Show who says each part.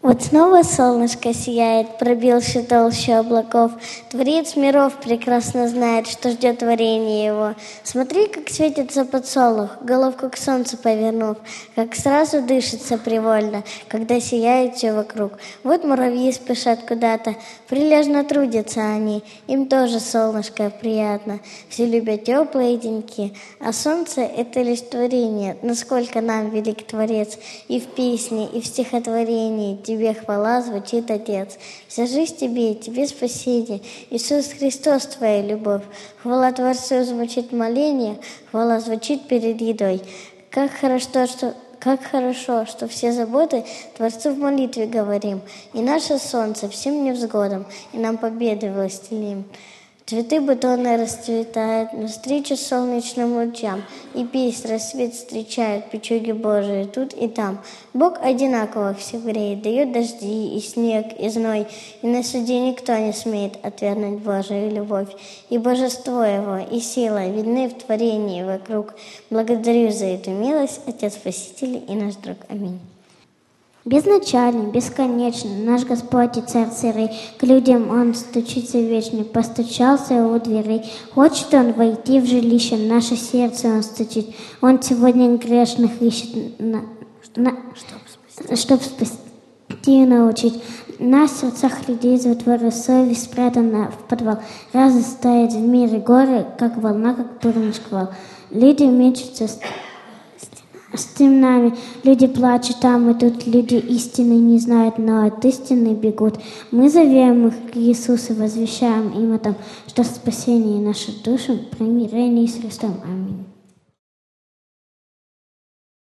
Speaker 1: Вот снова солнышко сияет, пробился толщу облаков. Творец миров прекрасно знает, что ждет творение его. Смотри, как светится подсолнух, головку к солнцу повернув, как сразу дышится привольно, когда сияет все вокруг. Вот муравьи спешат куда-то, прилежно трудятся они, им тоже солнышко приятно. Все любят теплые деньки, а солнце — это лишь творение, насколько нам велик Творец. И в песне, и в стихотворении тебе хвала звучит, Отец. Вся жизнь тебе, тебе спасение. Иисус Христос, твоя любовь. Хвала Творцу звучит моление, хвала звучит перед едой. Как хорошо, что все заботы Творцу в молитве говорим. И наше солнце всем невзгодам, и нам победы властелим. Цветы бутоны расцветают навстречу солнечным лучам, и весь рассвет встречают печуги Божии тут и там. Бог одинаково всех греет, дает дожди и снег, и зной, и на суде никто не смеет отвергнуть Божию любовь. И божество Его, и сила видны в творении вокруг. Благодарю за эту милость, Отец Спаситель и наш друг. Аминь.
Speaker 2: Безначальный, бесконечный, наш Господь и Царь царей, к людям Он стучится вечный, постучался у дверей. Хочет Он войти в жилище, в наше сердце Он стучит. Он сегодня грешных ищет, чтоб спасти и научить. На сердцах людей затворы, совесть спрятана в подвал. Разы стоят в мире горы, как волна, как бурный шквал. Люди мечутся стенами, люди плачут там и тут, люди истины не знают, но от истины бегут. Мы зовем их к Иисусу, возвещаем им о том, что спасение нашей души, примирение с Христом. Аминь.